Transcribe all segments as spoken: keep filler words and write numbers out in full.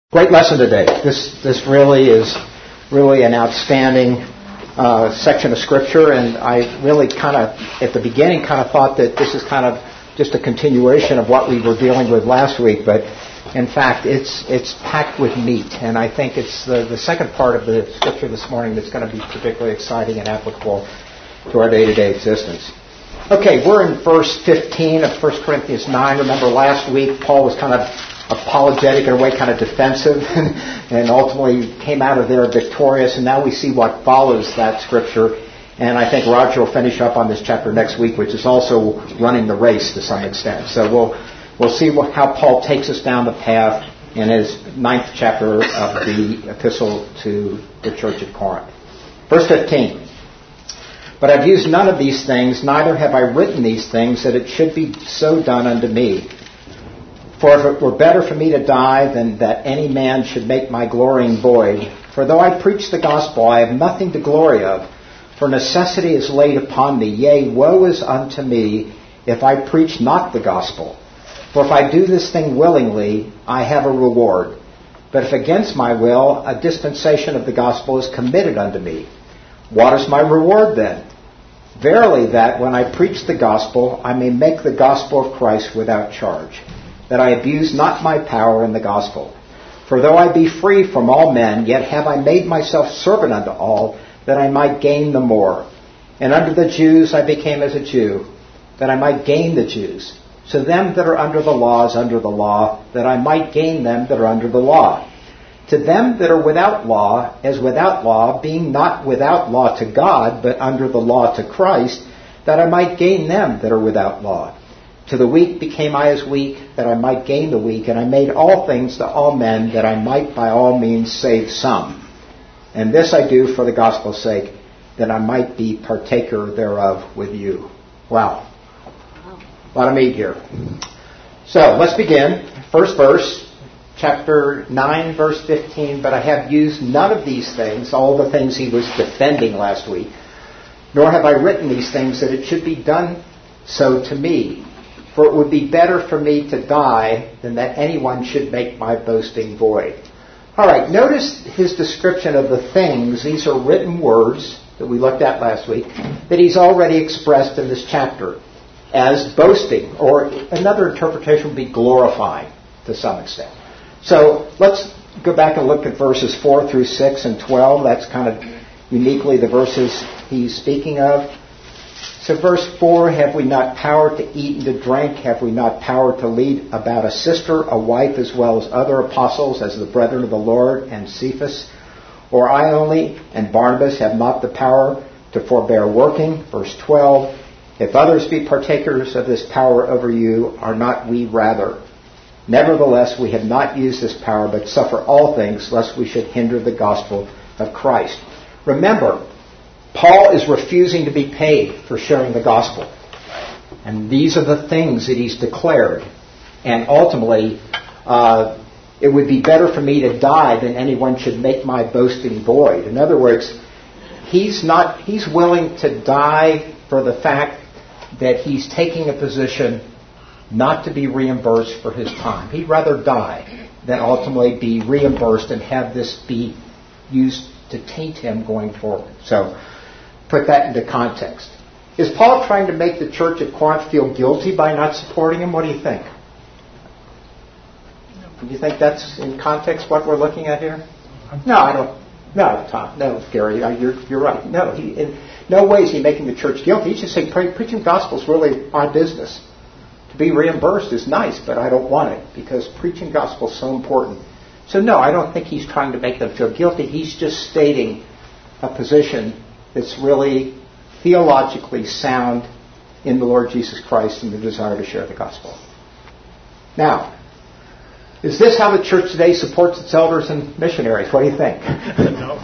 Great lesson today. This this really is really an outstanding uh, section of Scripture, and I really kind of, at the beginning, kind of thought that this is kind of just a continuation of what we were dealing with last week, but in fact, it's it's packed with meat, and I think it's the, the second part of the Scripture this morning that's going to be particularly exciting and applicable to our day-to-day existence. Okay, we're in verse fifteen of First Corinthians nine. Remember last week, Paul was kind of apologetic, in a way kind of defensive, and ultimately came out of there victorious. And now we see what follows that scripture. And I think Roger will finish up on this chapter next week, which is also running the race to some extent. So we'll we'll see what, how Paul takes us down the path in his ninth chapter of the epistle to the church at Corinth. Verse fifteen. But I've used none of these things, neither have I written these things, that it should be so done unto me. For if it were better for me to die than that any man should make my glorying void. For though I preach the gospel, I have nothing to glory of. For necessity is laid upon me. Yea, woe is unto me if I preach not the gospel. For if I do this thing willingly, I have a reward. But if against my will, a dispensation of the gospel is committed unto me. What is my reward then? Verily that when I preach the gospel, I may make the gospel of Christ without charge, that I abuse not my power in the gospel. For though I be free from all men, yet have I made myself servant unto all, that I might gain the more. And unto the Jews I became as a Jew, that I might gain the Jews. So them that are under the law is under the law, that I might gain them that are under the law. To them that are without law, as without law, being not without law to God, but under the law to Christ, that I might gain them that are without law. To the weak became I as weak, that I might gain the weak, and I made all things to all men, that I might by all means save some. And this I do for the gospel's sake, that I might be partaker thereof with you. Wow. A lot of meat here. So, let's begin. First verse, chapter nine, verse fifteen. But I have used none of these things, all the things he was defending last week, nor have I written these things, that it should be done so to me. For it would be better for me to die than that anyone should make my boasting void. All right, notice his description of the things. These are written words that we looked at last week that he's already expressed in this chapter as boasting, or another interpretation would be glorifying to some extent. So let's go back and look at verses four through six and twelve. That's kind of uniquely the verses he's speaking of. So verse four, have we not power to eat and to drink? Have we not power to lead about a sister, a wife, as well as other apostles, as the brethren of the Lord, and Cephas? Or I only, and Barnabas, have not the power to forbear working? Verse twelve, if others be partakers of this power over you, are not we rather? Nevertheless, we have not used this power, but suffer all things, lest we should hinder the gospel of Christ. Remember, Paul is refusing to be paid for sharing the gospel. And these are the things that he's declared. And ultimately, uh, it would be better for me to die than anyone should make my boasting void. In other words, he's not, he's willing to die for the fact that he's taking a position not to be reimbursed for his time. He'd rather die than ultimately be reimbursed and have this be used to taint him going forward. So, put that into context. Is Paul trying to make the church at Corinth feel guilty by not supporting him? What do you think? Do you think that's in context what we're looking at here? No, I don't. No, Tom. No, Gary. You're you're right. No, he, in no way is he making the church guilty. He's just saying pre- preaching the gospel is really our business. To be reimbursed is nice, but I don't want it because preaching gospel is so important. So no, I don't think he's trying to make them feel guilty. He's just stating a position that's really theologically sound in the Lord Jesus Christ and the desire to share the gospel. Now, is this how the church today supports its elders and missionaries? What do you think? No.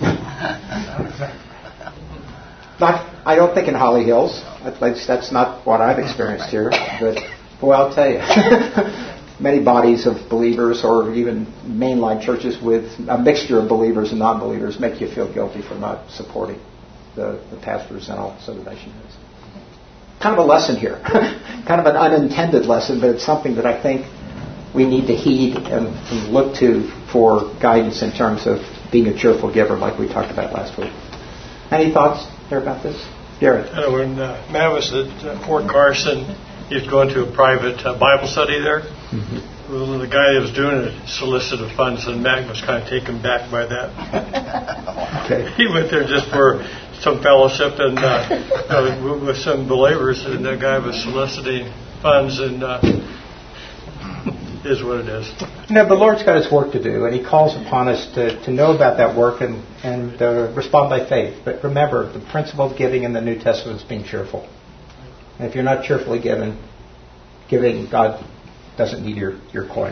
Not, I don't think in Holly Hills. At least that's not what I've experienced here. But, boy, I'll tell you. Many bodies of believers, or even mainline churches with a mixture of believers and non-believers, make you feel guilty for not supporting the, the pastors and also the missionaries. Kind of a lesson here. Kind of an unintended lesson, but it's something that I think we need to heed and, and look to for guidance in terms of being a cheerful giver, like we talked about last week. Any thoughts there about this? Gary? I know when uh, Matt was at uh, Fort Carson, he was going to a private uh, Bible study there. Mm-hmm. Well, the guy that was doing it solicited funds, and Matt was kind of taken back by that. Okay. He went there just for some fellowship and uh, uh, with some believers, and the guy was soliciting funds, and uh, is what it is. You know, the Lord's got His work to do, and He calls upon us to, to know about that work and, and uh, respond by faith. But remember, the principle of giving in the New Testament is being cheerful. And if you're not cheerfully given, giving, God doesn't need your, your coin.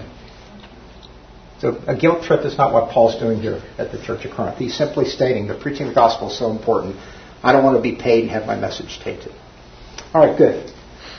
So a guilt trip is not what Paul's doing here at the Church of Corinth. He's simply stating that preaching the gospel is so important. I don't want to be paid and have my message tainted. All right, good.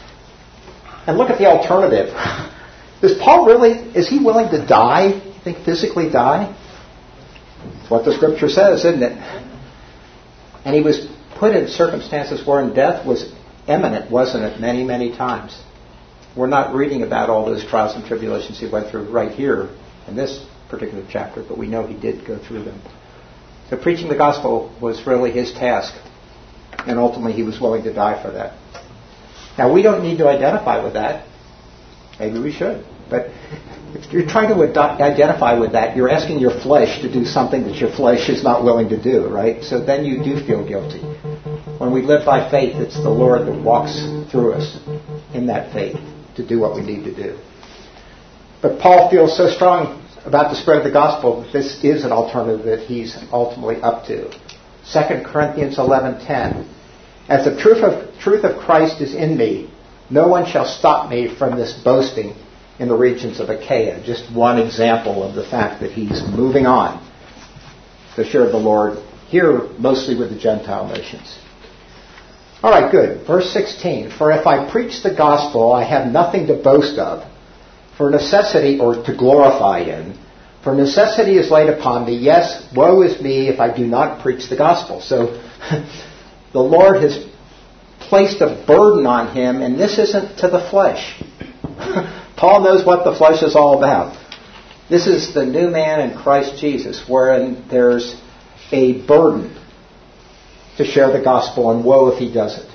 And look at the alternative. Is Paul really, is he willing to die? You think physically die? It's what the Scripture says, isn't it? And he was put in circumstances wherein death was imminent, wasn't it, many, many times. We're not reading about all those trials and tribulations he went through right here in this particular chapter, but we know he did go through them. So preaching the gospel was really his task, and ultimately he was willing to die for that. Now, we don't need to identify with that. Maybe we should. But if you're trying to ad- identify with that, you're asking your flesh to do something that your flesh is not willing to do, right? So then you do feel guilty. When we live by faith, it's the Lord that walks through us in that faith to do what we need to do. But Paul feels so strong about the spread of the gospel that this is an alternative that he's ultimately up to. Second Corinthians eleven ten. As the truth of, truth of Christ is in me, no one shall stop me from this boasting in the regions of Achaia. Just one example of the fact that he's moving on to share the Lord here, mostly with the Gentile nations. All right, good. Verse sixteen. For if I preach the gospel, I have nothing to boast of, for necessity, or to glorify in. For necessity is laid upon me. Yes, woe is me if I do not preach the gospel. So the Lord has placed a burden on him, and this isn't to the flesh. Paul knows what the flesh is all about. This is the new man in Christ Jesus, wherein there's a burden to share the gospel, and woe if he doesn't.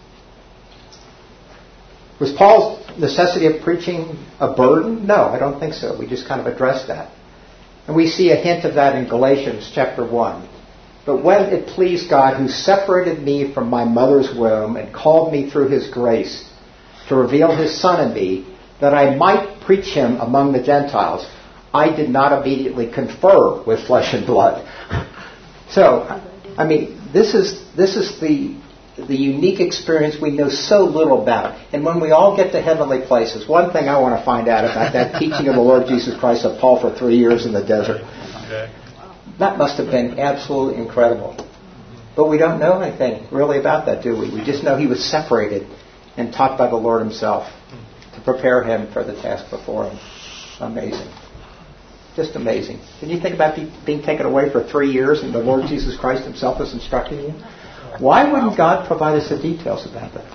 Was Paul's necessity of preaching a burden? No, I don't think so. We just kind of addressed that. And we see a hint of that in Galatians chapter one. But when it pleased God, who separated me from my mother's womb and called me through His grace to reveal His Son in me, that I might preach Him among the Gentiles, I did not immediately confer with flesh and blood. So, I mean, this is this is the the unique experience we know so little about. And when we all get to heavenly places, one thing I want to find out about that teaching of the Lord Jesus Christ of Paul for three years in the desert. Okay. That must have been absolutely incredible. But we don't know anything really about that, do we? We just know he was separated and taught by the Lord Himself to prepare him for the task before him. Amazing. Just amazing. Can you think about be, being taken away for three years and the Lord Jesus Christ Himself is instructing you? Why wouldn't God provide us the details about that?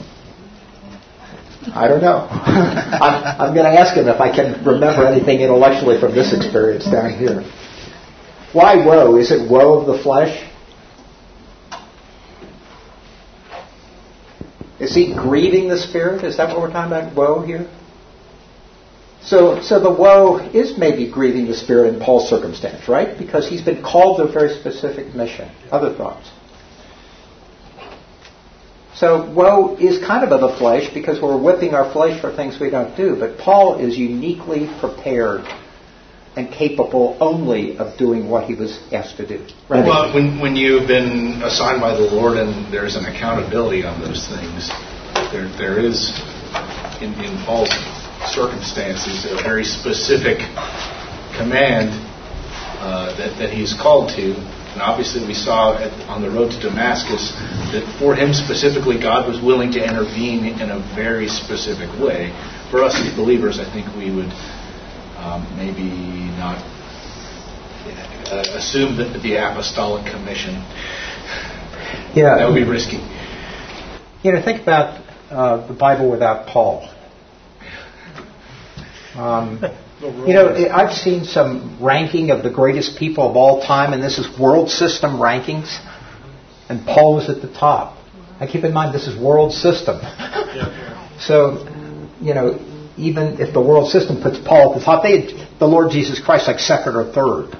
I don't know. I'm, I'm going to ask Him if I can remember anything intellectually from this experience down here. Why woe? Is it woe of the flesh? Is he grieving the Spirit? Is that what we're talking about, woe here? So, so the woe is maybe grieving the Spirit in Paul's circumstance, right? Because he's been called to a very specific mission. Other thoughts? So woe is kind of of the flesh because we're whipping our flesh for things we don't do. But Paul is uniquely prepared and capable only of doing what he was asked to do. Right? Well, when, when you've been assigned by the Lord and there's an accountability on those things, there there is, in, in Paul's circumstances, a very specific command uh, that, that he's called to. And obviously we saw at, on the road to Damascus that for him specifically, God was willing to intervene in a very specific way. For us as believers, I think we would um, maybe not uh, assume that the apostolic commission. Yeah, that would be risky. You know, think about uh, the Bible without Paul. Um, you know, I've seen some ranking of the greatest people of all time, and this is world system rankings, and Paul was at the top. I keep in mind this is world system. So, you know, even if the world system puts Paul at the top, they had the Lord Jesus Christ like second or third.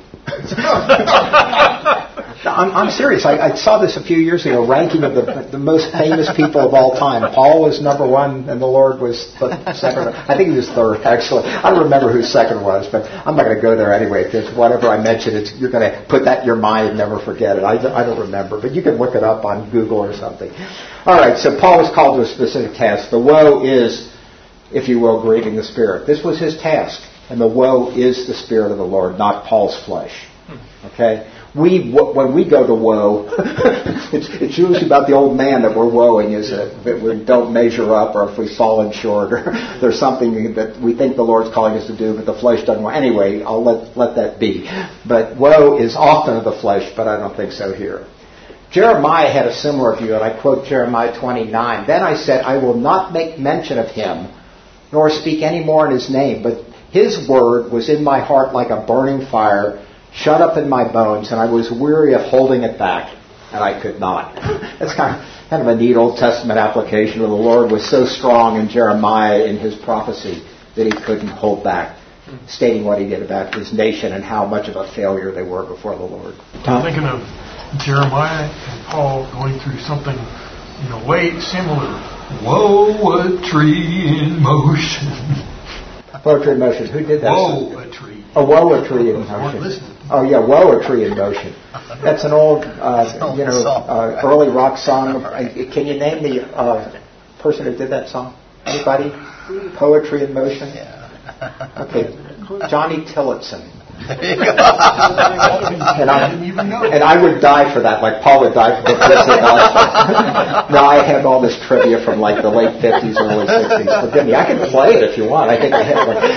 I'm, I'm serious. I, I saw this a few years ago, ranking of the, the most famous people of all time. Paul was number one, and the Lord was the second. I think he was third, actually. I don't remember who second was, but I'm not going to go there anyway, because whatever I mention, it's, you're going to put that in your mind and never forget it. I, I don't remember, but you can look it up on Google or something. All right, so Paul was called to a specific task. The woe is, if you will, grieving the Spirit. This was his task, and the woe is the Spirit of the Lord, not Paul's flesh. Okay? We, when we go to woe, it's, it's usually about the old man that we're woeing, is it? That we don't measure up, or if we've fallen short, or there's something that we think the Lord's calling us to do, but the flesh doesn't want. Anyway, I'll let, let that be. But woe is often of the flesh, but I don't think so here. Jeremiah had a similar view, and I quote Jeremiah twenty-nine. Then I said, I will not make mention of him, nor speak any more in his name, but his word was in my heart like a burning fire, shut up in my bones, and I was weary of holding it back, and I could not. That's kind of, kind of a neat Old Testament application of the Lord was so strong in Jeremiah in his prophecy that he couldn't hold back, stating what he did about his nation and how much of a failure they were before the Lord. I'm thinking of Jeremiah and Paul going through something, you know, way similar. Woe, a tree in motion. Poetry in motion. Who did that? Woe, a tree. Oh, woe, a tree in motion. Oh, yeah, woe, a tree in motion. That's an old, uh, you know, uh, early rock song. Can you name the uh, person who did that song? Anybody? Poetry in motion? Yeah. Okay. Johnny Tillotson. and, I, and I would die for that, like Paul would die for the Christian gospel. No, I have all this trivia from like the late fifties, early sixties. Forgive me. I can play it if you want. I think I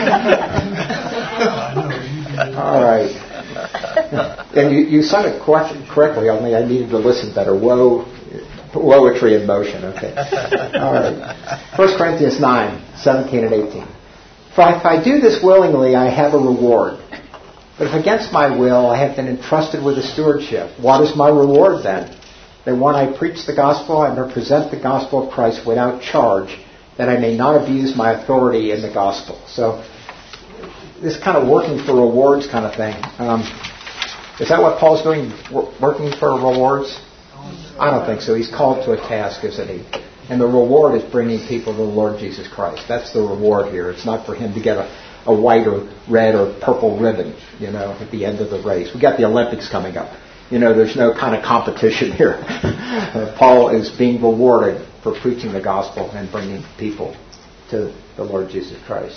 have one. All right. And you, you sung it correctly, only I needed to listen better. Woe, woetry in motion. Okay. All right. First Corinthians nine, seventeen and eighteen. For if I do this willingly, I have a reward. But if against my will, I have been entrusted with a stewardship. What is my reward then? That when I preach the gospel, I may present the gospel of Christ without charge, that I may not abuse my authority in the gospel. So, this kind of working for rewards kind of thing. Um, is that what Paul's doing, working for rewards? I don't think so. He's called to a task, isn't he? And the reward is bringing people to the Lord Jesus Christ. That's the reward here. It's not for him to get a, a white or red or purple ribbon, you know, at the end of the race. We got the Olympics coming up. You know, there's no kind of competition here. uh, Paul is being rewarded for preaching the gospel and bringing people to the Lord Jesus Christ.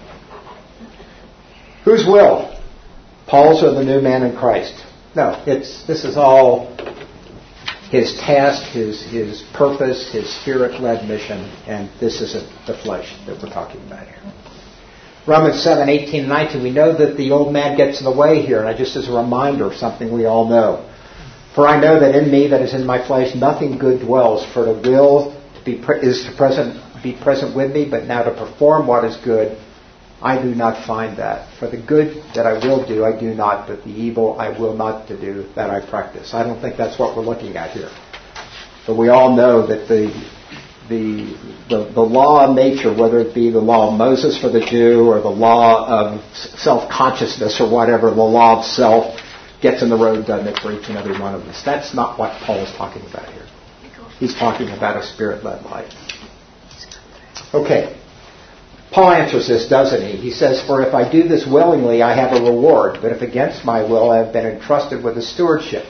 Whose will? Paul's or the new man in Christ? No, it's this is all his task, his his purpose, his spirit-led mission, and this isn't the flesh that we're talking about here. Romans seven, eighteen and nineteen, we know that the old man gets in the way here, and I just as a reminder of something we all know. For I know that in me, that is in my flesh, nothing good dwells, for the will to be pre- is to present be present with me, but now to perform what is good, I do not find that. For the good that I will do, I do not, but the evil I will not to do, that I practice. I don't think that's what we're looking at here. But we all know that the the the, the law of nature, whether it be the law of Moses for the Jew or the law of self-consciousness or whatever, the law of self, gets in the road, doesn't it, for each and every one of us. That's not what Paul is talking about here. He's talking about a spirit-led life. Okay. Paul answers this, doesn't he? He says, for if I do this willingly, I have a reward. But if against my will, I have been entrusted with a stewardship.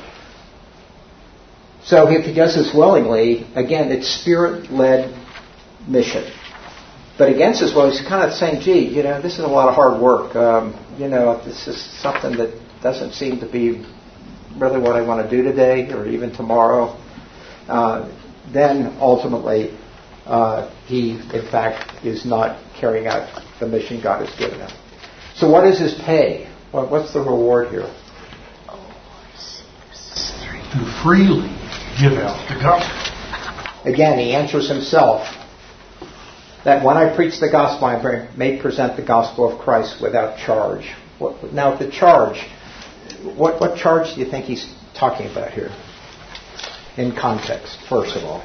So if he does this willingly, again, it's spirit-led mission. But against his will, he's kind of saying, gee, you know, this is a lot of hard work. Um, you know, this is something that doesn't seem to be really what I want to do today or even tomorrow. Uh, then ultimately, uh, he, in fact, is not carrying out the mission God has given him. So what is his pay? What, what's the reward here? To freely give out the gospel. Again, he answers himself. that when I preach the gospel, I may present the gospel of Christ without charge. What, now, the charge, what, what charge do you think he's talking about here? In context, first of all.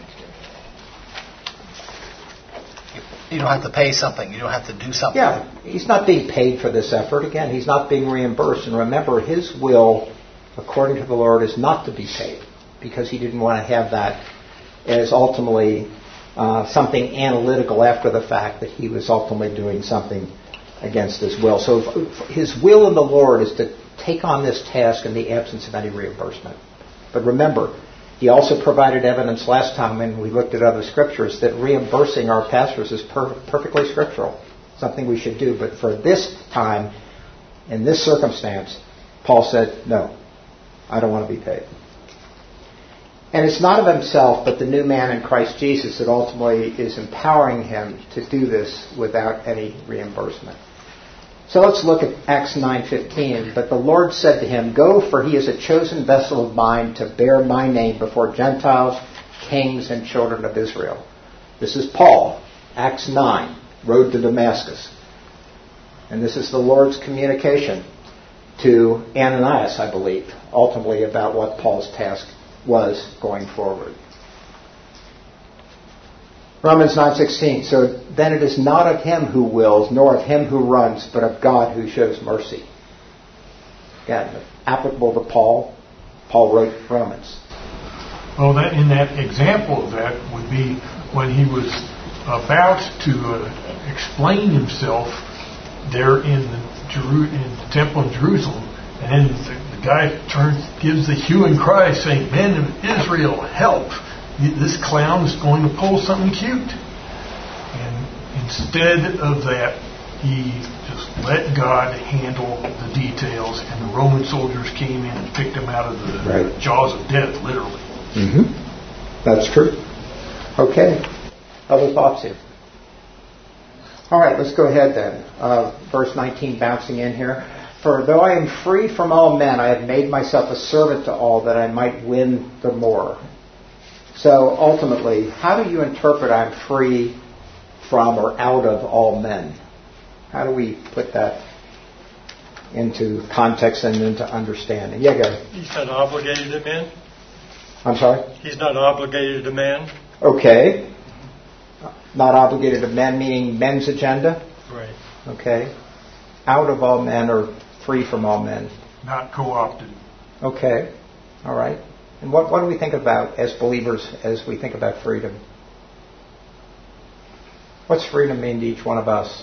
You don't have to pay something. You don't have to do something. Yeah, he's not being paid for this effort. Again, he's not being reimbursed. And remember, his will, according to the Lord, is not to be paid, because he didn't want to have that as ultimately uh, something analytical after the fact, that he was ultimately doing something against his will. So if, his will in the Lord is to take on this task in the absence of any reimbursement. But remember, he also provided evidence last time when we looked at other scriptures that reimbursing our pastors is per- perfectly scriptural, something we should do. But for this time, in this circumstance, Paul said, no, I don't want to be paid. And it's not of himself, but the new man in Christ Jesus that ultimately is empowering him to do this without any reimbursement. So let's look at Acts nine fifteen. But the Lord said to him, go, for he is a chosen vessel of mine to bear my name before Gentiles, kings, and children of Israel. This is Paul, Acts nine, road to Damascus. And this is the Lord's communication to Ananias, I believe, ultimately about what Paul's task was going forward. Romans nine sixteen. So then it is not of him who wills, nor of him who runs, but of God who shows mercy. Again, applicable to Paul. Paul wrote Romans. Well, that, in that example of that would be when he was about to uh, explain himself there in the, Jeru- in the temple in Jerusalem, and then the, the guy turns, gives the hue and cry, saying, "Men of Israel, help! This clown is going to pull something cute." And instead of that, he just let God handle the details, and the Roman soldiers came in and picked him out of the right. jaws of death, literally. Mm-hmm. That's true. Okay. Other thoughts here? All right, let's go ahead then. Uh, verse nineteen, bouncing in here. For though I am free from all men, I have made myself a servant to all, that I might win the more. So ultimately, how do you interpret I'm free from or out of all men? How do we put that into context and into understanding? Yeah, go ahead. He's not obligated to men. I'm sorry? He's not obligated to man. Okay. Not obligated to men, meaning men's agenda? Right. Okay. Out of all men or free from all men? Not co-opted. Okay. All right. And what, what do we think about as believers as we think about freedom? What's freedom mean to each one of us?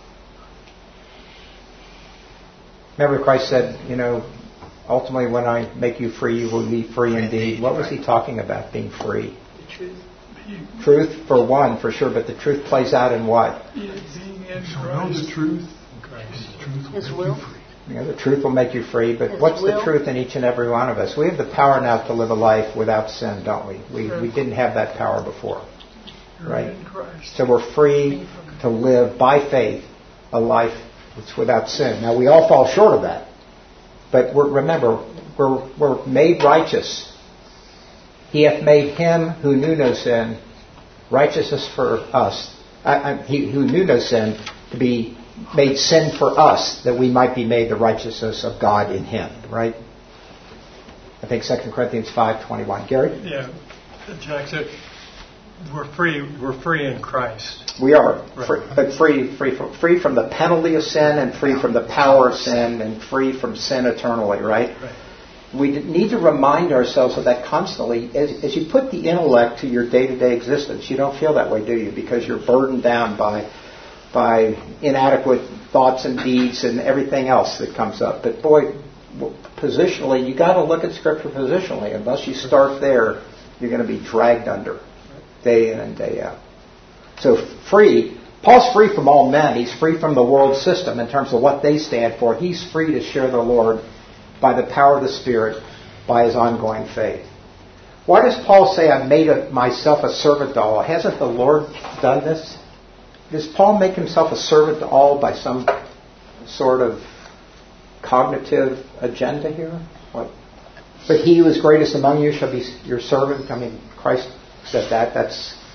Remember Christ said, you know, ultimately when I make you free, you will be free indeed. What was he talking about, being free? The truth. Truth for one, for sure, but the truth plays out in what? Being in So know the truth. Christ. The truth will His make will. you free. You know, the truth will make you free, but His what's will. the truth in each and every one of us? We have the power now to live a life without sin, don't we? We we didn't have that power before, right? So we're free to live by faith a life that's without sin. Now we all fall short of that, but we're, remember, we're we're made righteous. He hath made him who knew no sin righteousness for us. I, I, he who knew no sin to be made sin for us, that we might be made the righteousness of God in him, right? I think Second Corinthians five twenty-one. Gary? Yeah. Jack said, we're free, we're free in Christ. We are, Right. free, but free, free from, free from the penalty of sin and free from the power of sin and free from sin eternally, right? Right. We need to remind ourselves of that constantly. As, as you put the intellect to your day-to-day existence, you don't feel that way, do you? Because you're burdened down by by inadequate thoughts and deeds and everything else that comes up. But boy, positionally, you got to look at Scripture positionally. Unless you start there, you're going to be dragged under day in and day out. So free, Paul's free from all men. He's free from the world system in terms of what they stand for. He's free to share the Lord by the power of the Spirit, by his ongoing faith. Why does Paul say, I've made a, myself a servant to all? Hasn't the Lord done this? Does Paul make himself a servant to all by some sort of cognitive agenda here? What? But he who is greatest among you shall be your servant. I mean, Christ said that. That's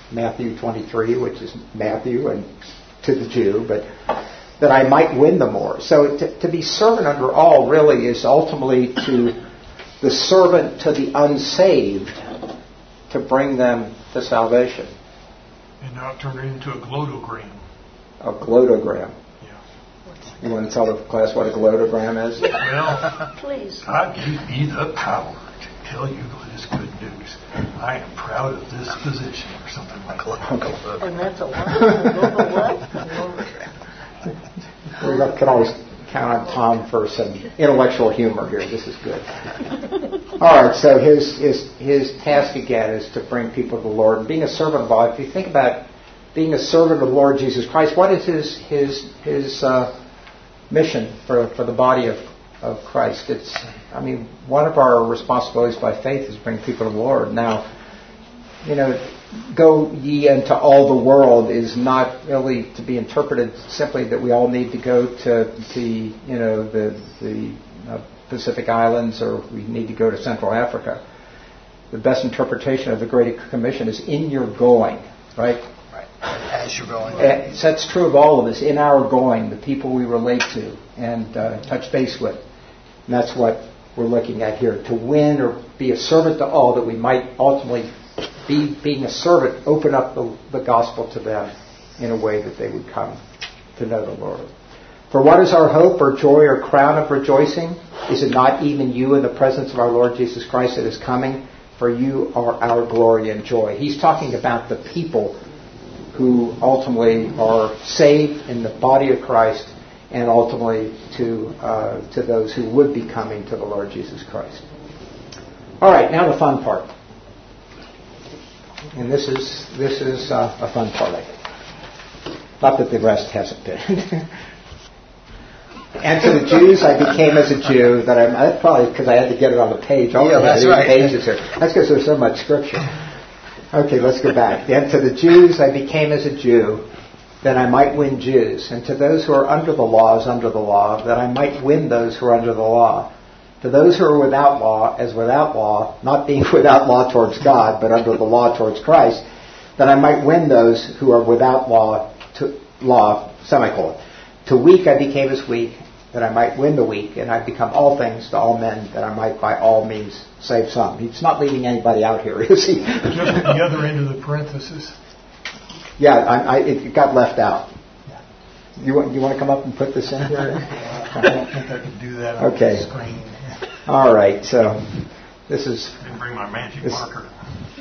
Matthew twenty-three, which is Matthew and to the Jew, but that I might win the more. So to, to be servant under all really is ultimately to the servant to the unsaved to bring them to salvation. And not turn it into a glotogram. A glotogram. Yeah. You want to tell the class what a glotogram is? Well, please. God gave me the power to tell you this good news. I am proud of this position, or something like that. And that's a what? We can always count on Tom for some intellectual humor here. This is good. All right, so his his his task again is to bring people to the Lord. And being a servant of God, if you think about being a servant of the Lord Jesus Christ, what is his his his uh, mission for for the body of, of Christ? It's, I mean, one of our responsibilities by faith is to bring people to the Lord. Now, you know, go ye into all the world is not really to be interpreted simply that we all need to go to the, you know, the the uh, Pacific Islands, or we need to go to Central Africa. The best interpretation of the Great Commission is in your going, right? Right. As you're going. And so that's true of all of us, in our going, the people we relate to and uh, touch base with. And that's what we're looking at here, to win or be a servant to all, that we might ultimately be, being a servant, open up the, the gospel to them in a way that they would come to know the Lord. For what is our hope or joy or crown of rejoicing? Is it not even you in the presence of our Lord Jesus Christ that is coming? For you are our glory and joy. He's talking about the people who ultimately are saved in the body of Christ, and ultimately to uh, to those who would be coming to the Lord Jesus Christ. All right, now the fun part. And this is this is uh, a fun part, I think. Not that the rest hasn't been. And to the Jews, I became as a Jew. That I'm that's probably because I had to get it on the page. All yeah, that's right. Pages here. That's because there's so much scripture. Okay, let's go back. And to the Jews, I became as a Jew, that I might win Jews. And to those who are under the law, as under the law, that I might win those who are under the law. To those who are without law, as without law, not being without law towards God, but under the law towards Christ, that I might win those who are without law, to law, semicolon. To weak I became as weak, that I might win the weak, and I become all things to all men, that I might by all means save some. He's not leaving anybody out here, is he? Just at the other end of the parenthesis. Yeah, I, I, it got left out. You want you want to come up and put this in here? I don't think I can do that on Okay. the screen. All right, so this is... I didn't bring my magic this, marker.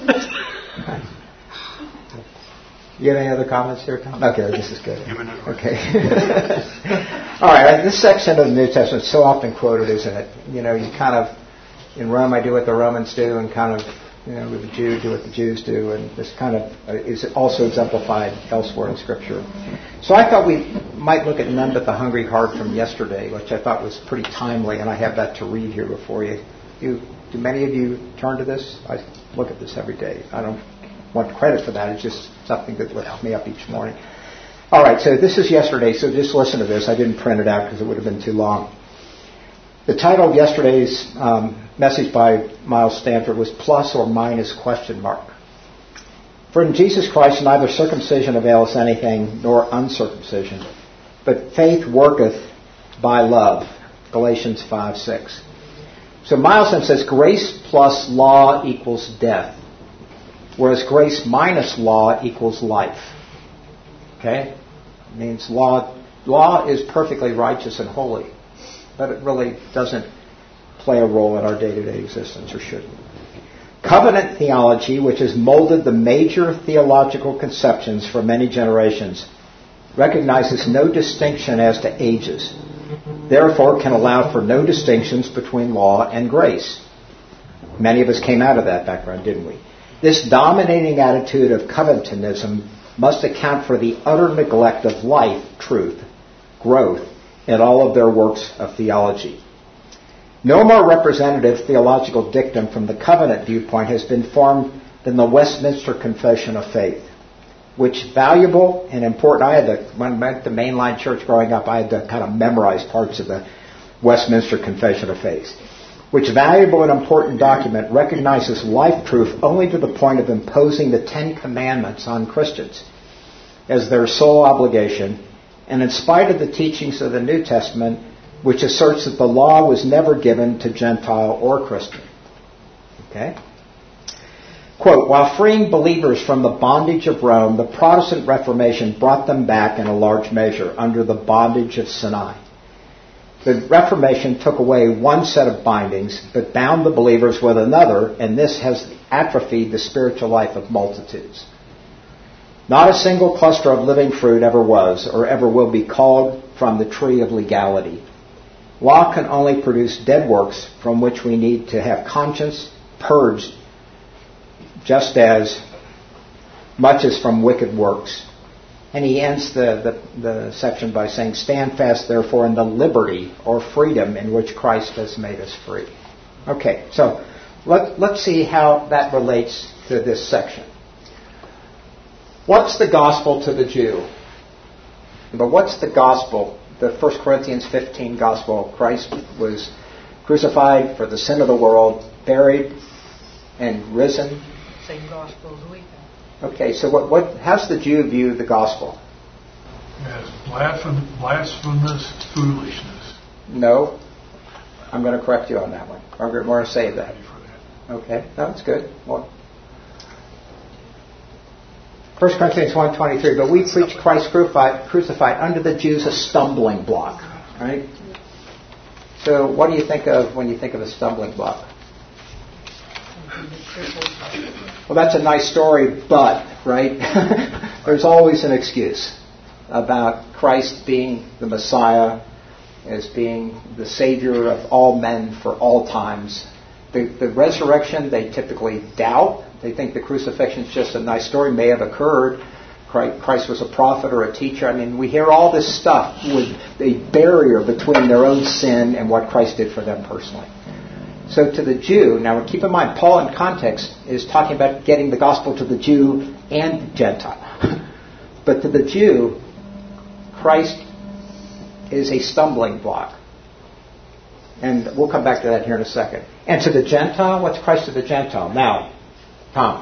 You have any other comments here, Tom? Okay, this is good. Give it a Okay. All right, this section of the New Testament is so often quoted, isn't it? You know, you kind of, in Rome I do what the Romans do, and kind of, you know, with the Jew do what the Jews do, and this kind of is also exemplified elsewhere in Scripture. So I thought we might look at None But the Hungry Heart from yesterday, which I thought was pretty timely, and I have that to read here before you. you do many of you turn to this? I look at this every day. I don't want credit for that. It's just something that lifts me up each morning. All right, so this is yesterday, so just listen to this. I didn't print it out because it would have been too long. The title of yesterday's um, message by Miles Stanford was Plus or Minus question mark. For in Jesus Christ neither circumcision availeth anything, nor uncircumcision, but faith worketh by love. Galatians five six. So Miles then says grace plus law equals death, whereas grace minus law equals life. Okay? It means law law is perfectly righteous and holy, but it really doesn't play a role in our day-to-day existence, or shouldn't. Covenant theology, which has molded the major theological conceptions for many generations, recognizes no distinction as to ages, therefore can allow for no distinctions between law and grace. Many of us came out of that background, didn't we? This dominating attitude of covenantism must account for the utter neglect of life, truth, growth, in all of their works of theology. No more representative theological dictum from the covenant viewpoint has been formed than the Westminster Confession of Faith, which valuable and important. I had to, when I went to mainline church growing up, I had to kind of memorize parts of the Westminster Confession of Faith. which valuable and important document recognizes life truth only to the point of imposing the Ten Commandments on Christians as their sole obligation, and in spite of the teachings of the New Testament, which asserts that the law was never given to Gentile or Christian. Okay? Quote, while freeing believers from the bondage of Rome, the Protestant Reformation brought them back in a large measure under the bondage of Sinai. The Reformation took away one set of bindings, but bound the believers with another, and this has atrophied the spiritual life of multitudes. Not a single cluster of living fruit ever was or ever will be called from the tree of legality. Law can only produce dead works from which we need to have conscience purged just as much as from wicked works. And he ends the, the, the section by saying, stand fast, therefore, in the liberty or freedom in which Christ has made us free. Okay, so let, let's see how that relates to this section. What's the gospel to the Jew? But what's the gospel? The First Corinthians fifteen gospel. Christ was crucified for the sin of the world, buried, and risen. Same gospel as we have. Okay, so what, what, how's the Jew view the gospel? As blasphemous, blasphemous foolishness. No. I'm going to correct you on that one. Margaret Moore say that. Okay, no, that's good. Well, First Corinthians one twenty-three, but we preach Christ crucified, crucified unto the Jews a stumbling block. Right? So what do you think of when you think of a stumbling block? Well, that's a nice story, but, right, there's always an excuse about Christ being the Messiah, as being the Savior of all men for all times. The, the resurrection, they typically doubt. They think the crucifixion is just a nice story, may have occurred. Christ was a prophet or a teacher. I mean, we hear all this stuff with a barrier between their own sin and what Christ did for them personally. So to the Jew, now keep in mind, Paul in context is talking about getting the gospel to the Jew and Gentile. But to the Jew, Christ is a stumbling block. And we'll come back to that here in a second. And to the Gentile, what's Christ to the Gentile? Now, Tom.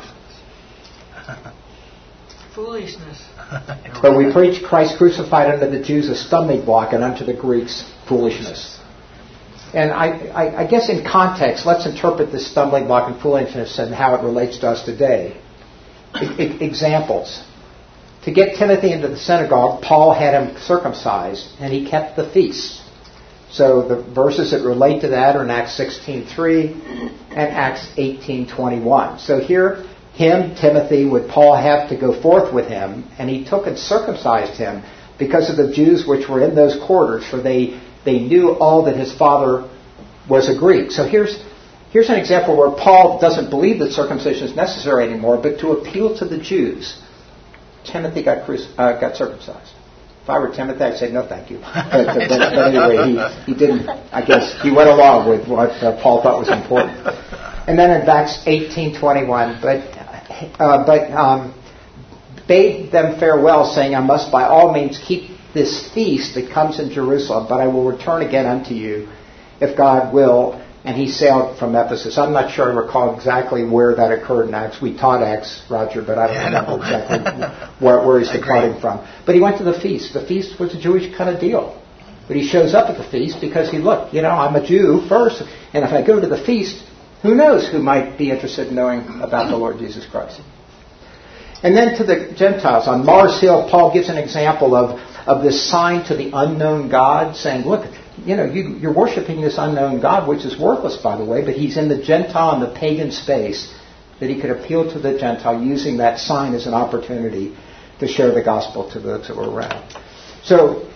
Foolishness. But we preach Christ crucified unto the Jews a stumbling block, and unto the Greeks foolishness. And I, I, I guess in context, let's interpret this stumbling block and foolishness and how it relates to us today. E- examples. To get Timothy into the synagogue, Paul had him circumcised, and he kept the feasts. So the verses that relate to that are in Acts sixteen three and Acts eighteen twenty-one. So here, him, Timothy, would Paul have to go forth with him, and he took and circumcised him because of the Jews which were in those quarters, for they They knew all that his father was a Greek. So here's here's an example where Paul doesn't believe that circumcision is necessary anymore, but to appeal to the Jews, Timothy got uh, got circumcised. If I were Timothy, I'd say no, thank you. But, but, but anyway, he, he didn't. I guess he went along with what uh, Paul thought was important. And then in Acts eighteen twenty-one, but uh, but um, bade them farewell, saying, I must by all means keep this feast that comes in Jerusalem, but I will return again unto you, if God will. And he sailed from Ephesus. I'm not sure I recall exactly where that occurred in Acts. We taught Acts, Roger, but I don't yeah, remember no. exactly where, where he's departing from. But he went to the feast. The feast was a Jewish kind of deal. But he shows up at the feast because he, look, you know, I'm a Jew first, and if I go to the feast, who knows who might be interested in knowing about the Lord Jesus Christ. And then to the Gentiles. On Mars Hill, Paul gives an example of of this sign to the unknown God, saying, look, you know, you, you're worshiping this unknown God, which is worthless, by the way, but he's in the Gentile and the pagan space, that he could appeal to the Gentile using that sign as an opportunity to share the gospel to those that were around. So,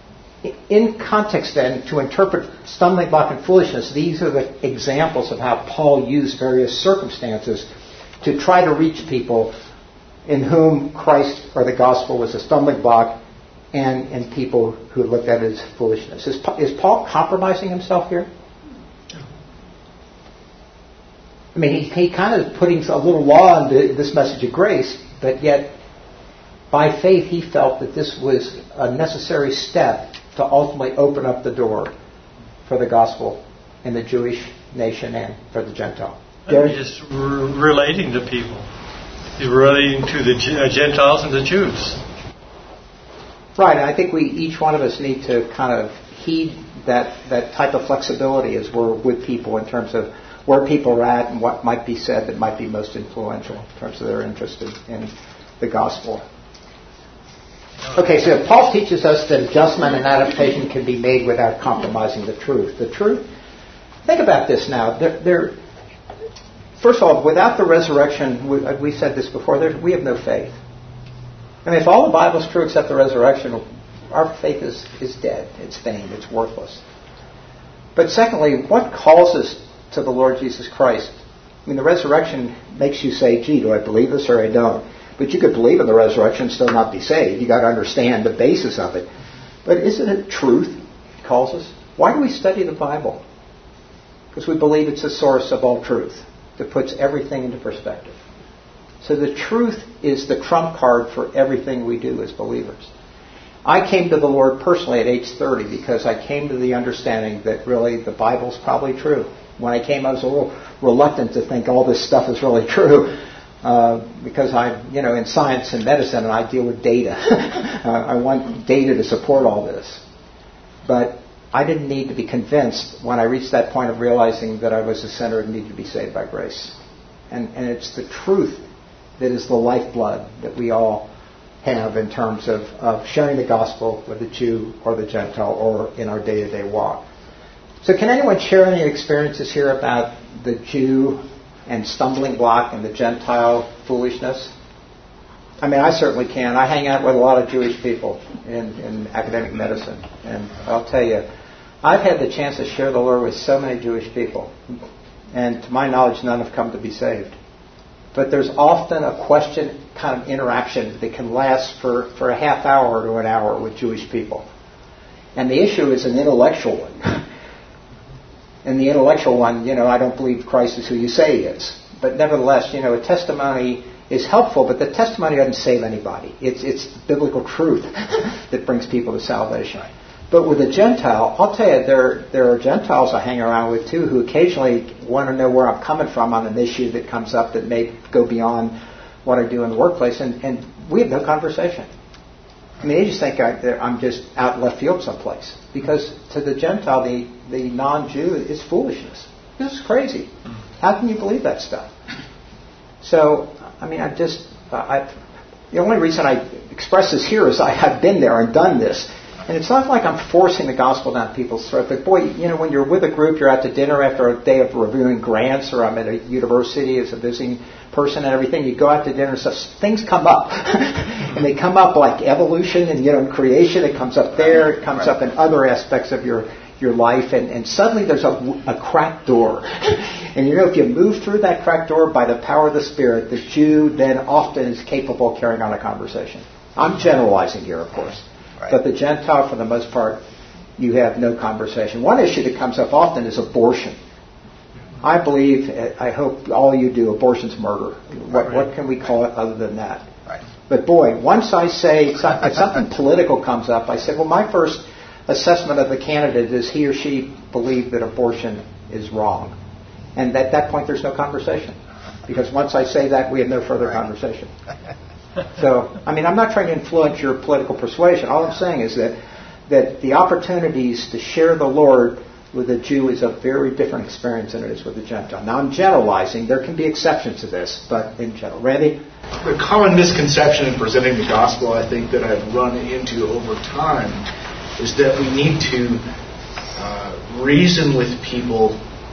in context then, to interpret stumbling block and foolishness, these are the examples of how Paul used various circumstances to try to reach people in whom Christ or the gospel was a stumbling block, and, and people who looked at it as foolishness. Is, is Paul compromising himself here? I mean, he, he kind of putting a little law into this message of grace, but yet by faith he felt that this was a necessary step to ultimately open up the door for the gospel in the Jewish nation and for the Gentile. Gary? Just r- relating to people. He's relating to the G- uh, Gentiles and the Jews. Right, and I think we each one of us need to kind of heed that, that type of flexibility as we're with people in terms of where people are at and what might be said that might be most influential in terms of their interest in, in the gospel. Okay, so Paul teaches us that adjustment and adaptation can be made without compromising the truth. The truth, think about this now. There, there, first of all, without the resurrection, we, we said this before, there, we have no faith. I mean, if all the Bible is true except the resurrection, our faith is, is dead. It's vain. It's worthless. But secondly, what calls us to the Lord Jesus Christ? I mean, the resurrection makes you say, gee, do I believe this or I don't? But you could believe in the resurrection and still not be saved. You've got to understand the basis of it. But isn't it truth it calls us? Why do we study the Bible? Because we believe it's the source of all truth that puts everything into perspective. So the truth is the trump card for everything we do as believers. I came to the Lord personally at age thirty because I came to the understanding that really the Bible's probably true. When I came, I was a little reluctant to think all this stuff is really true. Uh, because I, you know, in science and medicine, and I deal with data. uh, I want data to support all this. But I didn't need to be convinced when I reached that point of realizing that I was a sinner and needed to be saved by grace. And, and it's the truth that is the lifeblood that we all have in terms of, of sharing the gospel with the Jew or the Gentile or in our day-to-day walk. So can anyone share any experiences here about the Jew and stumbling block and the Gentile foolishness? I mean, I certainly can. I hang out with a lot of Jewish people in, in academic medicine. And I'll tell you, I've had the chance to share the Lord with so many Jewish people. And to my knowledge, none have come to be saved. But there's often a question kind of interaction that can last for, for a half hour to an hour with Jewish people. And the issue is an intellectual one. And the intellectual one, you know, I don't believe Christ is who you say he is. But nevertheless, you know, a testimony is helpful, but the testimony doesn't save anybody. It's it's biblical truth that brings people to salvation. But with a Gentile, I'll tell you, there there are Gentiles I hang around with too who occasionally want to know where I'm coming from on an issue that comes up that may go beyond what I do in the workplace, and, and we have no conversation. I mean, they just think I, I'm just out in left field someplace. Because to the Gentile, the, the non-Jew is foolishness. This is crazy. How can you believe that stuff? So, I mean, I just, I, the only reason I express this here is I have been there and done this. And it's not like I'm forcing the gospel down people's throat. But boy, you know, when you're with a group, you're out to dinner after a day of reviewing grants, or I'm at a university as a visiting person and everything, you go out to dinner and stuff, things come up. And they come up like evolution and, you know, creation. It comes up there. It comes up in other aspects of your, your life. And, and suddenly there's a, a cracked door. And, you know, if you move through that cracked door by the power of the Spirit, the Jew then often is capable of carrying on a conversation. I'm generalizing here, of course. Right. But the Gentile, for the most part, you have no conversation. One issue that comes up often is abortion. I believe, I hope all you do, abortion's murder. What, what can we call it other than that? Right. But boy, once I say, if something political comes up, I say, well, my first assessment of the candidate is he or she believe that abortion is wrong. And at that point, there's no conversation. Because once I say that, we have no further right. conversation. So, I mean, I'm not trying to influence your political persuasion. All I'm saying is that that the opportunities to share the Lord with a Jew is a very different experience than it is with a Gentile. Now, I'm generalizing. There can be exceptions to this, but in general. Randy? The common misconception in presenting the gospel, I think, that I've run into over time is that we need to uh, reason with people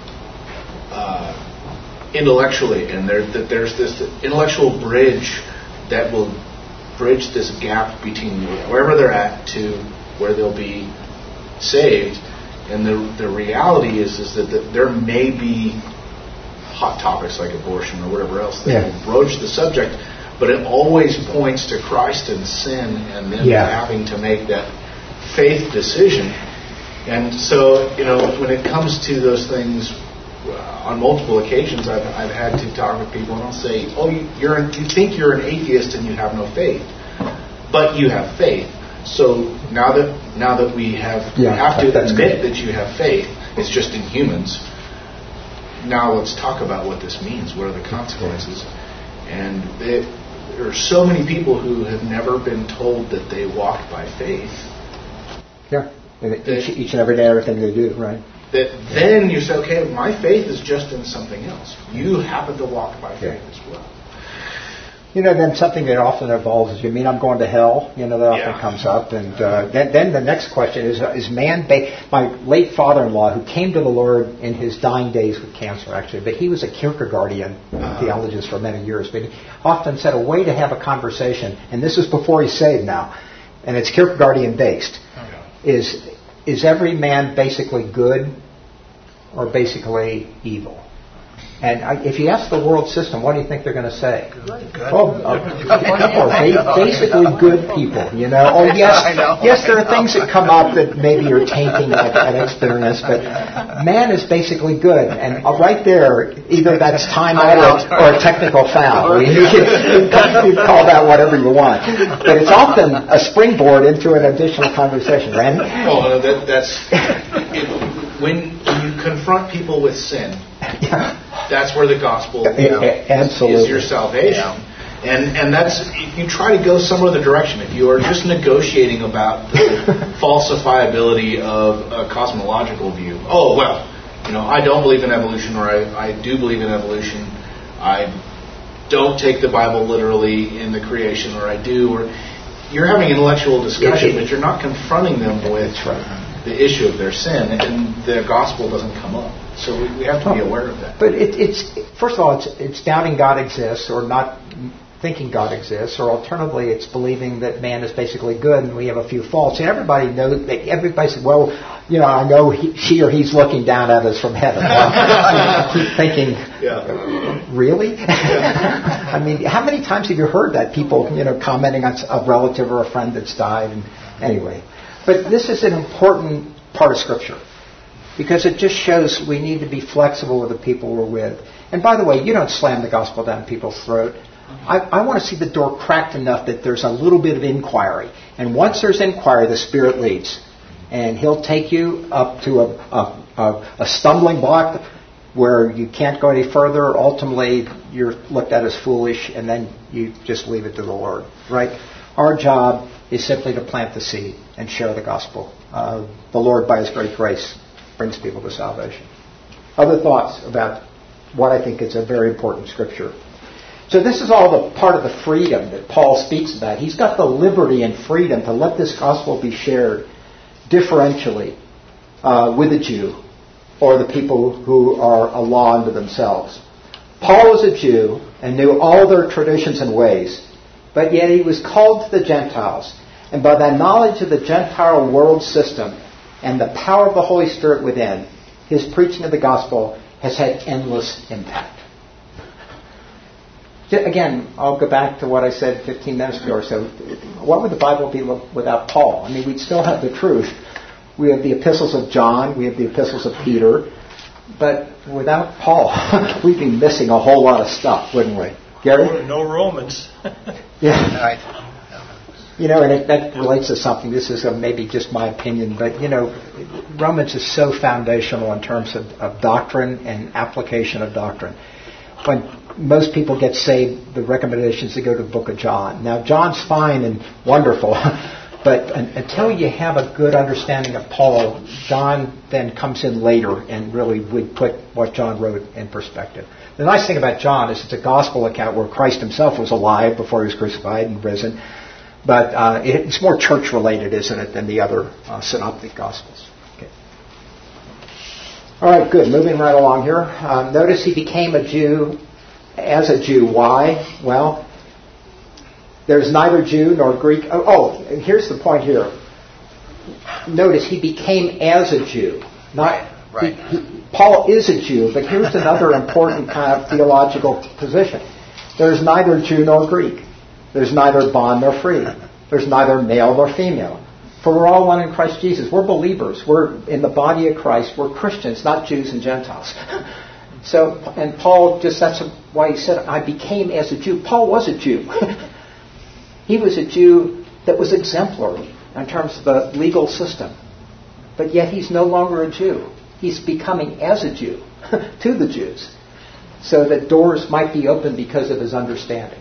uh, intellectually, and there, that there's this intellectual bridge that will bridge this gap between wherever they're at to where they'll be saved. And the the reality is is that the, there may be hot topics like abortion or whatever else that yeah. will broach the subject, but it always points to Christ and sin and them yeah. having to make that faith decision. And so, you know, when it comes to those things, uh, on multiple occasions, I've I've had to talk with people, and I'll say, "Oh, you, you're an, you think you're an atheist and you have no faith, but you have faith. So now that now that we have yeah, we have to admit good. that you have faith, it's just in humans. now let's talk about what this means. What are the consequences? And it, there are so many people who have never been told that they walked by faith. Yeah, each, each and every day, everything they do, right? That then you say, okay, my faith is just in something else. You happen to walk by faith yeah. as well. You know, then something that often evolves is, you mean I'm going to hell? You know, that often yeah. comes up. And uh, then, then the next question is, is man, ba- my late father-in-law, who came to the Lord in his dying days with cancer, actually, but he was a Kierkegaardian uh, theologist for many years, but he often said a way to have a conversation, and this is before he's saved now, and it's Kierkegaardian based, okay. is, is every man basically good or basically evil? And I, if you ask the world system, what do you think they're going to say? Good. Oh, uh, ba- basically good people, you know. Oh, yes, yes, there are things that come up that maybe are tainting that, that experience, but man is basically good. And uh, right there, either that's time out or, or a technical foul. I mean, you can, you can call that whatever you want. But it's often a springboard into an additional conversation, Randy? Oh, that, that's... It, when you confront people with sin, yeah. that's where the gospel you know, Absolutely. is your salvation. Yeah. And and that's, if you try to go some other direction, if you are just negotiating about the falsifiability of a cosmological view, oh, well, you know, I don't believe in evolution, or I, I do believe in evolution, I don't take the Bible literally in the creation, or I do, or you're having an intellectual discussion, but you're not confronting them with the issue of their sin, and the gospel doesn't come up. So we, we have to be aware of that. But it, it's first of all, it's, it's doubting God exists, or not thinking God exists, or alternatively, it's believing that man is basically good and we have a few faults. And everybody knows. Everybody says, "Well, you know, I know he, she or he's looking down at us from heaven." Well, I keep thinking, yeah. really? Yeah. I mean, how many times have you heard that people, you know, commenting on a relative or a friend that's died? And anyway. But this is an important part of Scripture, because it just shows we need to be flexible with the people we're with. And by the way, you don't slam the gospel down people's throat. I, I want to see the door cracked enough that there's a little bit of inquiry. And once there's inquiry, the Spirit leads. And He'll take you up to a, a, a, a stumbling block where you can't go any further. Ultimately, you're looked at as foolish, and then you just leave it to the Lord. Right? Our job is simply to plant the seed and share the gospel. Uh, the Lord, by His great grace, brings people to salvation. Other thoughts about what I think is a very important Scripture. So this is all the part of the freedom that Paul speaks about. He's got the liberty and freedom to let this gospel be shared differentially uh, with the Jew or the people who are a law unto themselves. Paul was a Jew and knew all their traditions and ways, but yet he was called to the Gentiles. And by that knowledge of the Gentile world system and the power of the Holy Spirit within, his preaching of the gospel has had endless impact. Again, I'll go back to what I said fifteen minutes ago or so. What would the Bible be without Paul? I mean, we'd still have the truth. We have the epistles of John. We have the epistles of Peter. But without Paul, we'd be missing a whole lot of stuff, wouldn't we? Gary? No Romans. Yeah. Right. You know, and it, that relates to something. This is a, maybe just my opinion, but, you know, Romans is so foundational in terms of, of doctrine and application of doctrine. When most people get saved, the recommendation is to go to the book of John. Now, John's fine and wonderful, but until you have a good understanding of Paul, John then comes in later and really would put what John wrote in perspective. The nice thing about John is it's a gospel account where Christ himself was alive before he was crucified and risen. But uh, it's more church-related, isn't it, than the other uh, synoptic gospels. Okay. All right, good. Moving right along here. Uh, notice he became a Jew as a Jew. Why? Well, there's neither Jew nor Greek. Oh, oh, here's the point here. Notice he became as a Jew. Not right. He, he, Paul is a Jew, but here's another important kind of theological position. There's neither Jew nor Greek. There's neither bond nor free. There's neither male nor female. For we're all one in Christ Jesus. We're believers. We're in the body of Christ. We're Christians, not Jews and Gentiles. So, and Paul, just that's why he said, I became as a Jew. Paul was a Jew. He was a Jew that was exemplary in terms of the legal system. But yet he's no longer a Jew. he's becoming as a Jew to the Jews, so that doors might be open because of his understanding.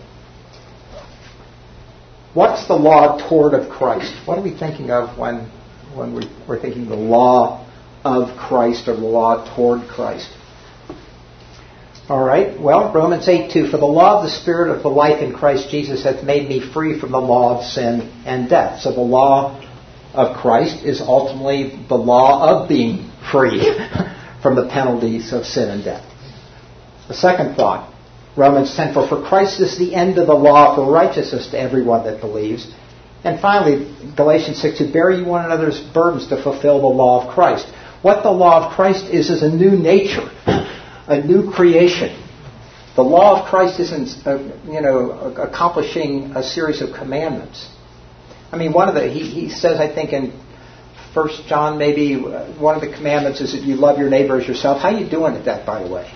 What's the law toward of Christ? What are we thinking of when when we, we're thinking the law of Christ or the law toward Christ? All right. Well, Romans eight two, for the law of the Spirit of the life in Christ Jesus hath made me free from the law of sin and death. So the law of Christ is ultimately the law of being free from the penalties of sin and death. The second thought, Romans ten, for for Christ is the end of the law for righteousness to everyone that believes. And finally, Galatians six two, bear ye one another's burdens to fulfill the law of Christ. What the law of Christ is is a new nature, a new creation. The law of Christ isn't, uh, you know, accomplishing a series of commandments. I mean, one of the, he, he says, I think in First John, maybe, uh, one of the commandments is that you love your neighbor as yourself. How are you doing at that, by the way?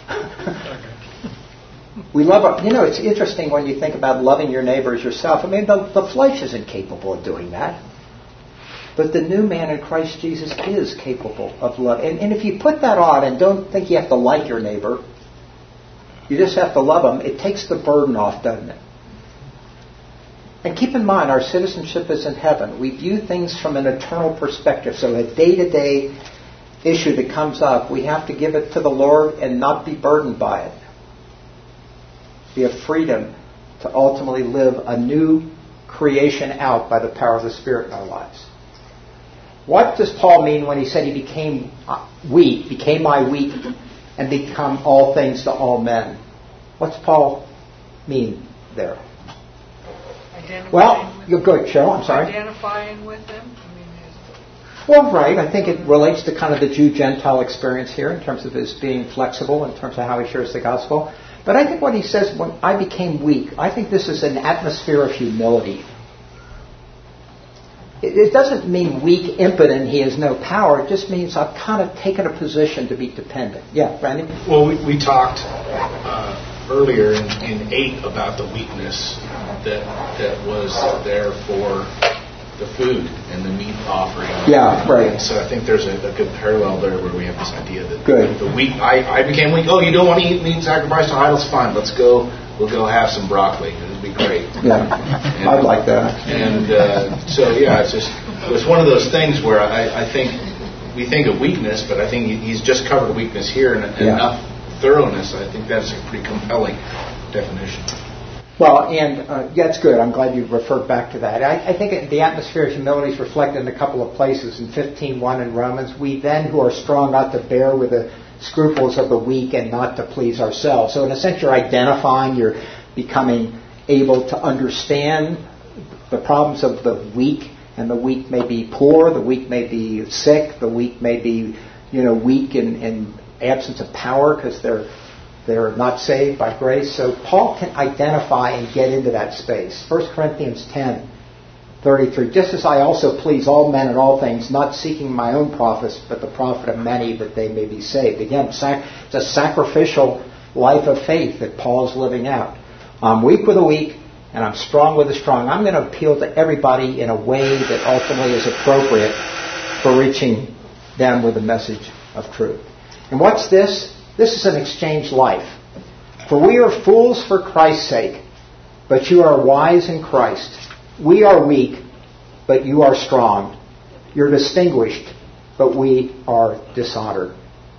We love our, you know, it's interesting when you think about loving your neighbor as yourself. I mean, the, the flesh isn't capable of doing that. But the new man in Christ Jesus is capable of love. And, and if you put that on and don't think you have to like your neighbor, you just have to love them, it takes the burden off, doesn't it? And keep in mind, our citizenship is in heaven. We view things from an eternal perspective. So a day-to-day issue that comes up, we have to give it to the Lord and not be burdened by it. We have freedom to ultimately live a new creation out by the power of the Spirit in our lives. What does Paul mean when he said he became weak, became my weak, and become all things to all men? What's Paul mean there? Identifying Well, with you're good, Cheryl. I'm sorry. Identifying with them. I mean, is- Well, right. I think it relates to kind of the Jew-Gentile experience here in terms of his being flexible, in terms of how he shares the gospel. But I think what he says, when I became weak, I think this is an atmosphere of humility. It, it doesn't mean weak, impotent, he has no power. It just means I've kind of taken a position to be dependent. Yeah, Brandon? Well, we, we talked uh, earlier in, in eight about the weakness that that was there for the food and the meat offering. Yeah, right. And so I think there's a, a good parallel there where we have this idea that Good. the weak, I, I became weak. Oh, you don't want to eat meat sacrificed to idols? Fine, let's go. We'll go have some broccoli. It'll be great. Yeah, And, I'd like that. And uh, so, yeah, it's just it's one of those things where I, I think we think of weakness, but I think he's just covered weakness here and, and Yeah. enough thoroughness. I think that's a pretty compelling definition. Well, and uh, yeah, it's good. I'm glad you referred back to that. I, I think it, the atmosphere of humility is reflected in a couple of places. In fifteen one in Romans, we then who are strong ought to bear with the scruples of the weak and not to please ourselves. So in a sense, you're identifying, you're becoming able to understand the problems of the weak, and the weak may be poor, the weak may be sick, the weak may be, you know, weak in, in absence of power because they're They're not saved by grace. So Paul can identify and get into that space. First Corinthians ten thirty-three. Just as I also please all men in all things, not seeking my own profits, but the profit of many that they may be saved. Again, it's a sacrificial life of faith that Paul's living out. I'm weak with the weak, and I'm strong with the strong. I'm going to appeal to everybody in a way that ultimately is appropriate for reaching them with the message of truth. And what's this? This is an exchange life. For we are fools for Christ's sake, but you are wise in Christ. We are weak, but you are strong. You're distinguished, but we are dishonored.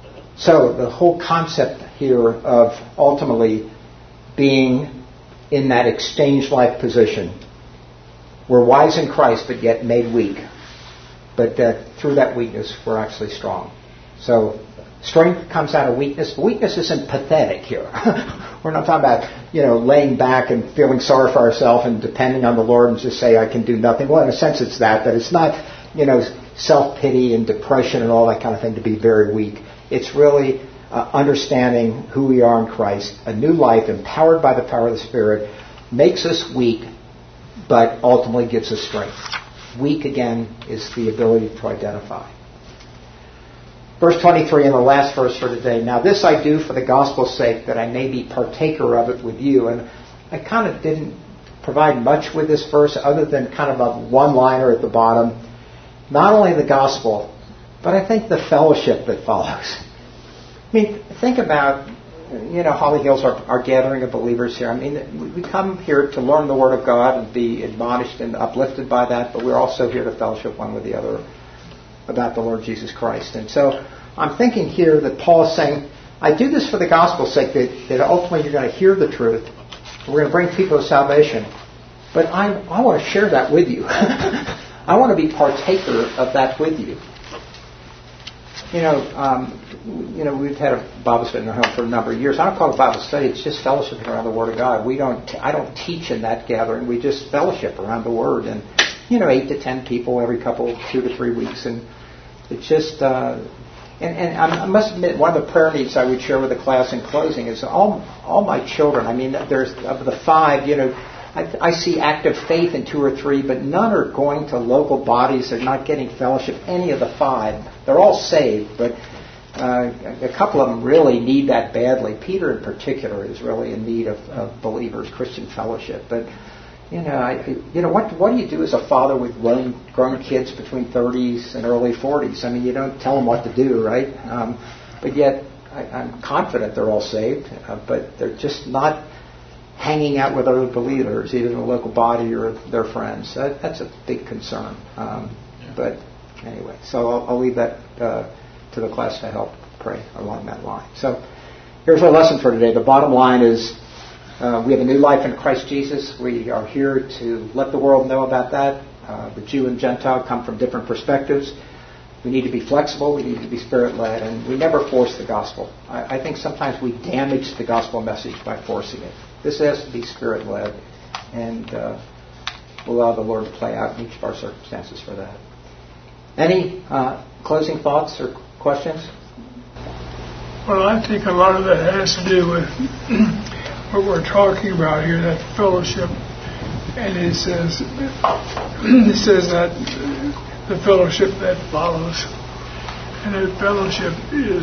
So the whole concept here of ultimately being in that exchange life position. We're wise in Christ, but yet made weak. But that through that weakness, we're actually strong. So strength comes out of weakness. But weakness isn't pathetic here. We're not talking about, you know, laying back and feeling sorry for ourselves and depending on the Lord and just say, I can do nothing. Well, in a sense, it's that. But it's not, you know, self-pity and depression and all that kind of thing to be very weak. It's really uh, understanding who we are in Christ. A new life empowered by the power of the Spirit makes us weak, but ultimately gives us strength. Weak, again, is the ability to identify. Verse twenty-three, in the last verse for today. Now this I do for the gospel's sake, that I may be partaker of it with you. And I kind of didn't provide much with this verse other than kind of a one-liner at the bottom. Not only the gospel, but I think the fellowship that follows. I mean, think about, you know, Holly Hills, our, our gathering of believers here. I mean, we come here to learn the Word of God and be admonished and uplifted by that, but we're also here to fellowship one with the other about the Lord Jesus Christ. And so I'm thinking here that Paul is saying, I do this for the gospel's sake, that, that ultimately you're going to hear the truth. We're going to bring people to salvation. But I, I want to share that with you. I want to be partaker of that with you. You know, um, you know, we've had a Bible study in our home for a number of years. I don't call it Bible study; it's just fellowship around the Word of God. We don't, I don't teach in that gathering. We just fellowship around the Word, and you know, eight to ten people every couple, two to three weeks, and it's just. Uh, and, and I must admit, one of the prayer needs I would share with the class in closing is all all my children. I mean, there's of the five, you know. I, I see active faith in two or three, but none are going to local bodies. They're not getting fellowship. Any of the five. They're all saved, but uh, a couple of them really need that badly. Peter in particular is really in need of, of believers, Christian fellowship. But, you know, I, you know, what what do you do as a father with grown, grown kids between thirties and early forties? I mean, you don't tell them what to do, right? Um, but yet, I, I'm confident they're all saved, uh, but they're just not hanging out with other believers, either in a local body or their friends. That, that's a big concern. Um, yeah. But anyway, so I'll, I'll leave that uh, to the class to help pray along that line. So here's our lesson for today. The bottom line is uh, we have a new life in Christ Jesus. We are here to let the world know about that. Uh, the Jew and Gentile come from different perspectives. We need to be flexible. We need to be Spirit-led. And we never force the gospel. I, I think sometimes we damage the gospel message by forcing it. This has to be Spirit-led, and uh, we'll allow the Lord to play out in each of our circumstances for that. Any uh, closing thoughts or questions? Well, I think a lot of that has to do with what we're talking about here, that fellowship. And it says, it says that the fellowship that follows, and that fellowship is,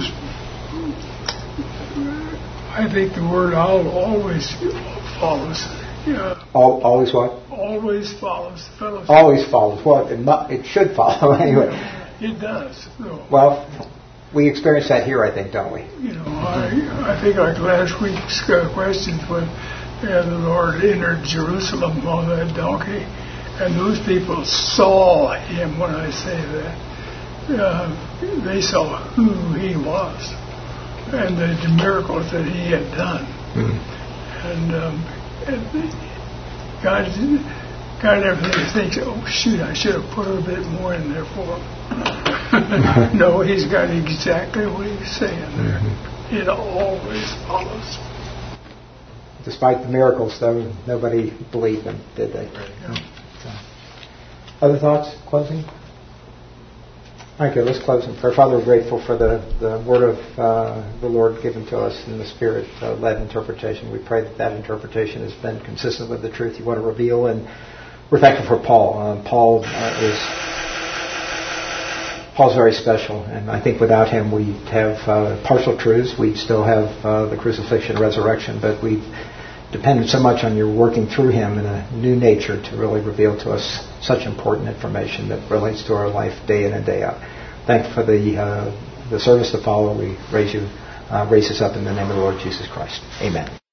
I think the word always follows. Yeah. All, always what? Always follows the fellowship. Always follows. Well, it, mu- it should follow anyway. It does. No. Well, we experience that here, I think, don't we? You know, I, I think like last week's uh, questions when uh, the Lord entered Jerusalem on that donkey, and those people saw him. When I say that, uh, they saw who he was and the, the miracles that he had done. Mm. And, um, and God, God never thinks, oh, shoot, I should have put a bit more in there for him. No, he's got exactly what he's saying there. Mm-hmm. It always follows. Despite the miracles, though, nobody believed them, did they? Yeah. So. Other thoughts? Closing? Okay, let's close in prayer. Father, we're grateful for the, the word of uh, the Lord given to us in the Spirit-led interpretation. We pray that that interpretation has been consistent with the truth you want to reveal, and we're thankful for Paul. Uh, Paul uh, is Paul's very special, and I think without him we'd have uh, partial truths. We'd still have uh, the crucifixion and resurrection, but we depended so much on your working through him in a new nature to really reveal to us such important information that relates to our life day in and day out. Thank you for the uh, the service to follow. We raise you, uh, raise us up in the name of the Lord Jesus Christ. Amen.